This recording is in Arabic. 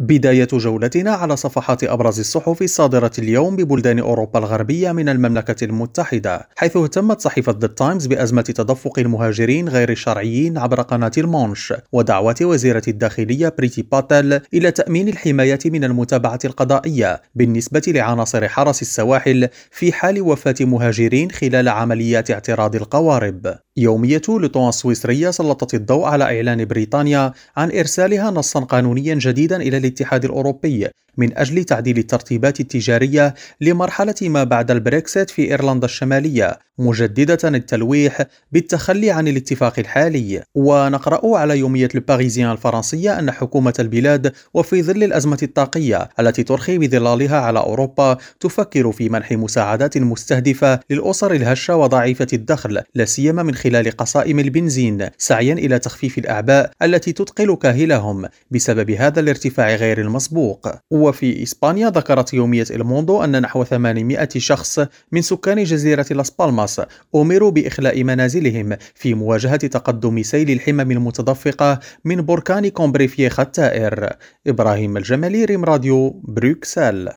بداية جولتنا على صفحات أبرز الصحف الصادرة اليوم ببلدان أوروبا الغربية من المملكة المتحدة، حيث اهتمت صحيفة The Times بأزمة تدفق المهاجرين غير الشرعيين عبر قناة المانش، ودعوة وزيرة الداخلية بريتي باتل إلى تأمين الحماية من المتابعة القضائية بالنسبة لعناصر حرس السواحل في حال وفاة مهاجرين خلال عمليات اعتراض القوارب. يومية لوطون السويسرية سلطت الضوء على إعلان بريطانيا عن إرسالها نصا قانونيا جديدا إلى الاتحاد الأوروبي من أجل تعديل الترتيبات التجارية لمرحلة ما بعد البريكسيت في إيرلندا الشمالية، مجددة التلويح بالتخلي عن الاتفاق الحالي. ونقرأ على يومية الباريزيان الفرنسية أن حكومة البلاد وفي ظل الأزمة الطاقية التي ترخي بظلالها على أوروبا تفكر في منح مساعدات مستهدفة للأسر الهشة وضعيفة الدخل، لا سيما من خلال قصائم البنزين، سعيا إلى تخفيف الأعباء التي تثقل كاهلهم بسبب هذا الارتفاع غير المسبوق. وفي إسبانيا ذكرت يومية الموندو أن نحو 800 شخص من سكان جزيرة لاس بالماس أمروا بإخلاء منازلهم في مواجهة تقدم سيل الحمم المتدفقة من بركان كومبريفيخ التائر. إبراهيم الجمالي، ريم راديو، بروكسل.